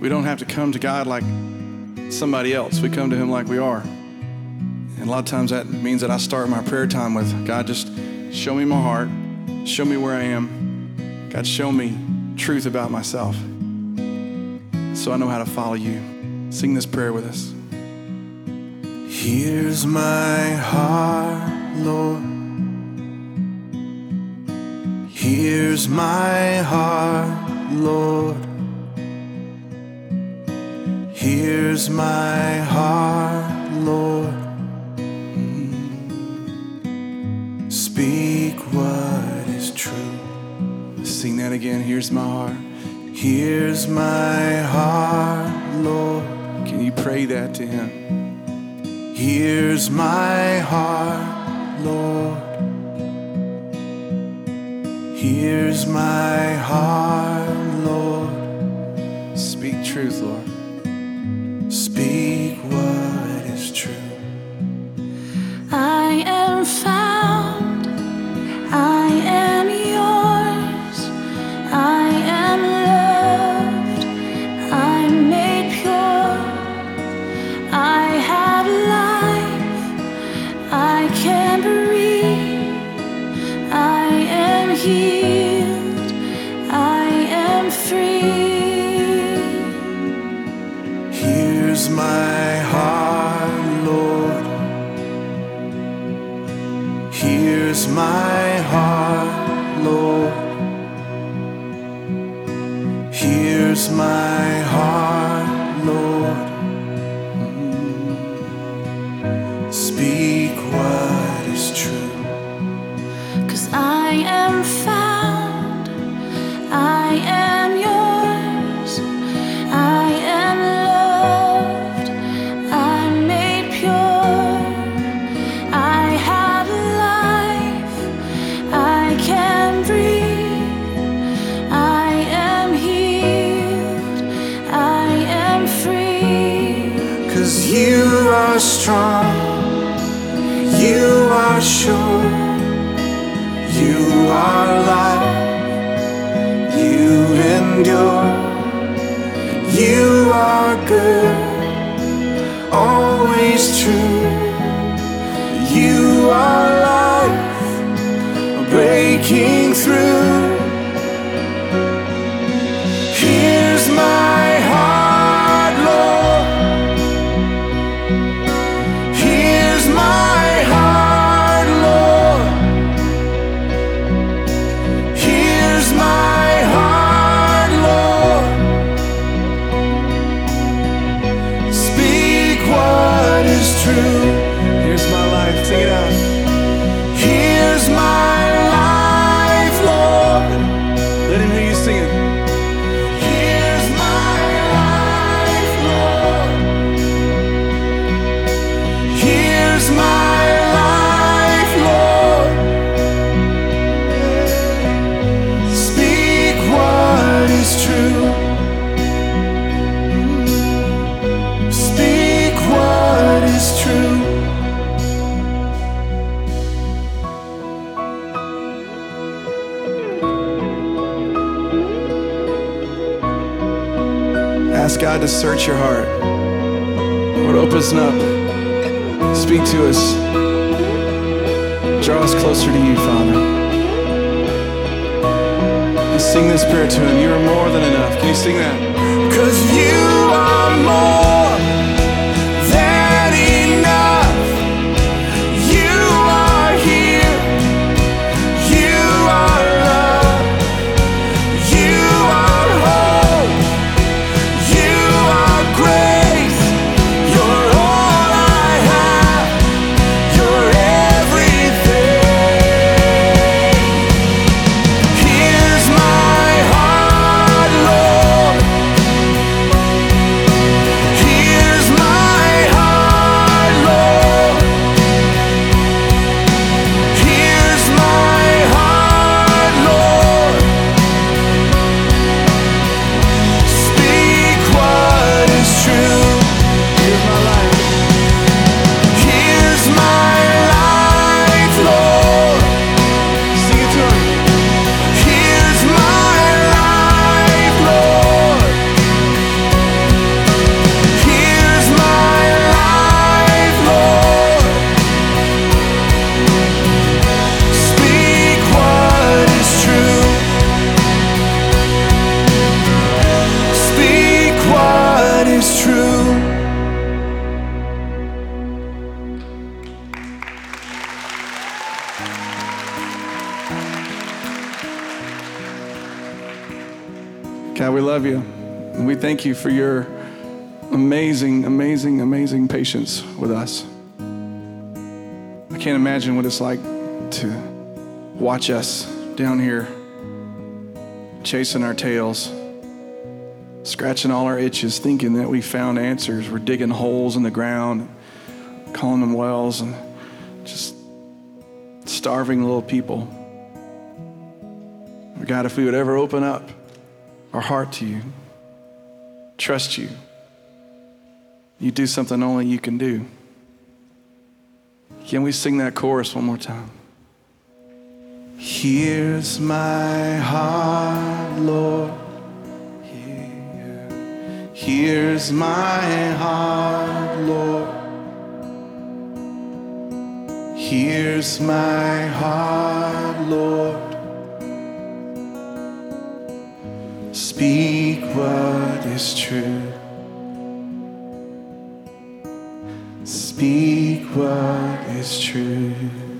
We don't have to come to God like somebody else. We come to him like we are. And a lot of times that means that I start my prayer time with, God, just show me my heart. Show me where I am. God, show me truth about myself so I know how to follow you. Sing this prayer with us. Here's my heart, Lord. Here's my heart, Lord. Here's my heart, Lord. Speak what is true. Sing that again. Here's my heart. Here's my heart, Lord. Can you pray that to him? Here's my heart, Lord. Here's my heart, Lord. Speak truth, Lord. Speak what is true. I am found, I am yours, I am loved, I'm made pure, I have life, I can breathe, I am healed, I am free. Here's my heart, Lord. Here's my heart, Lord. Here's my heart, Lord. Speak what is true. 'Cause I am found, I am yours, I am loved, I'm made pure, I have life, I can breathe, I am healed, I am free. 'Cause you are strong, you are sure, you are life, you endure, you are good, always true, you are life, breaking through. Here's my heart, Lord. Here's my heart, Lord. Here's my heart, Lord. Speak what is true. Here's my life. Sing it out. Here's my life, Lord. Let him hear you sing it. Here's my life, Lord. Here's my life, Lord. Speak what is true. Speak what is true. Ask God to search your heart. Lord, open us up. Speak to us. Draw us closer to you, Father. And sing this prayer to him. You are more than enough. Can you sing that? 'Cause you are more than enough. You are here. You are love. You are hope. You are grace. You're all I have. You're everything. Here's my heart, Lord. God, we love you. And we thank you for your amazing, amazing, amazing patience with us. I can't imagine what it's like to watch us down here chasing our tails, scratching all our itches, thinking that we found answers. We're digging holes in the ground, calling them wells, and just starving little people. God, if we would ever open up our heart to you, trust you, you do something only you can do. Can we sing that chorus one more time? Here's my heart, Lord. Here's my heart, Lord. Here's my heart, Lord. Speak what is true. Speak what is true.